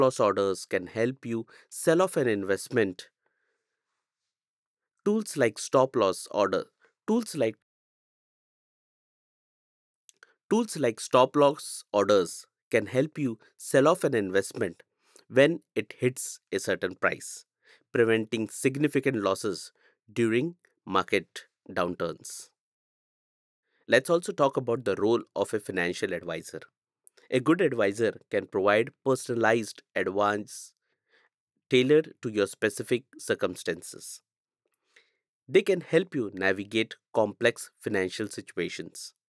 loss orders can help you sell off an investment. Tools like stop loss order tools like Tools like stop loss orders can help you sell off an investment when it hits a certain price, preventing significant losses during market downturns. Let's also talk about the role of a financial advisor. A good advisor can provide personalized advice tailored to your specific circumstances. They can help you navigate complex financial situations